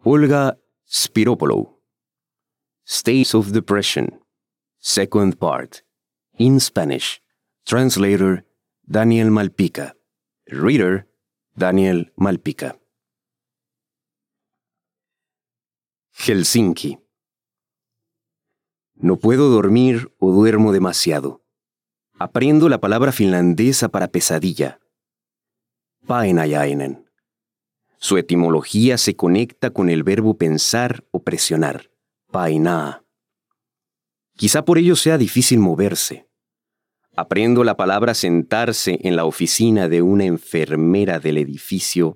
Olga Spiropoulou. States of Depression. Second part. In Spanish. Translator Daniel Malpica. Reader Daniel Malpica. Helsinki. No puedo dormir o duermo demasiado. Aprendo la palabra finlandesa para pesadilla. Painajainen. Su etimología se conecta con el verbo pensar o presionar. Painaa. Quizá por ello sea difícil moverse. Aprendo la palabra sentarse en la oficina de una enfermera del edificio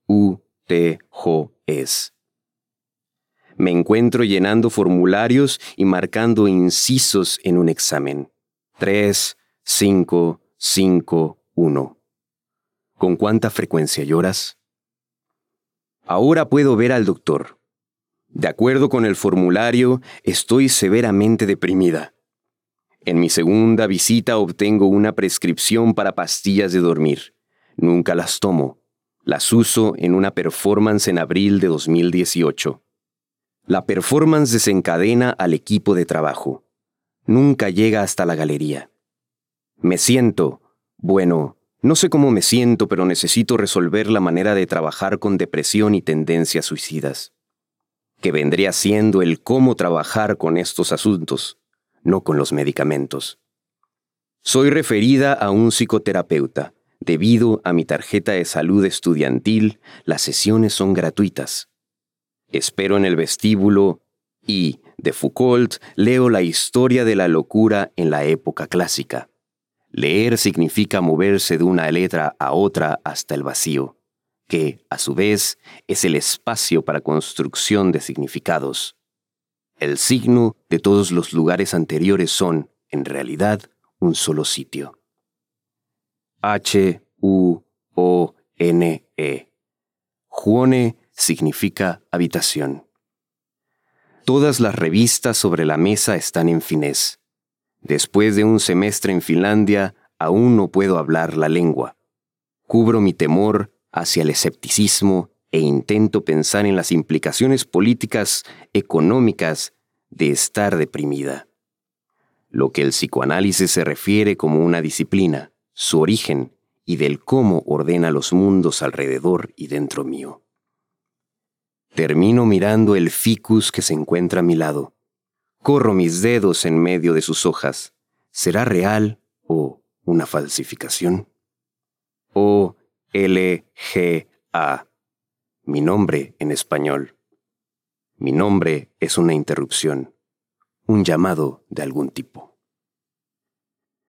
UTJS. Me encuentro llenando formularios y marcando incisos en un examen. 3, 5, 5, 1. ¿Con cuánta frecuencia lloras? Ahora puedo ver al doctor. De acuerdo con el formulario, estoy severamente deprimida. En mi segunda visita obtengo una prescripción para pastillas de dormir. Nunca las tomo. Las uso en una performance en abril de 2018. La performance desencadena al equipo de trabajo. Nunca llega hasta la galería. Me siento, no sé cómo me siento, pero necesito resolver la manera de trabajar con depresión y tendencias suicidas. Que vendría siendo el cómo trabajar con estos asuntos, no con los medicamentos. Soy referida a un psicoterapeuta. Debido a mi tarjeta de salud estudiantil, las sesiones son gratuitas. Espero en el vestíbulo y, de Foucault, leo la historia de la locura en la época clásica. Leer significa moverse de una letra a otra hasta el vacío, que, a su vez, es el espacio para construcción de significados. El signo de todos los lugares anteriores son, en realidad, un solo sitio. H-U-O-N-E. Huone significa habitación. Todas las revistas sobre la mesa están en finés. Después de un semestre en Finlandia, aún no puedo hablar la lengua. Cubro mi temor hacia el escepticismo e intento pensar en las implicaciones políticas, económicas de estar deprimida. Lo que el psicoanálisis se refiere como una disciplina, su origen y del cómo ordena los mundos alrededor y dentro mío. Termino mirando el ficus que se encuentra a mi lado. Corro mis dedos en medio de sus hojas. ¿Será real o una falsificación? O-L-G-A. Mi nombre en español. Mi nombre es una interrupción, un llamado de algún tipo.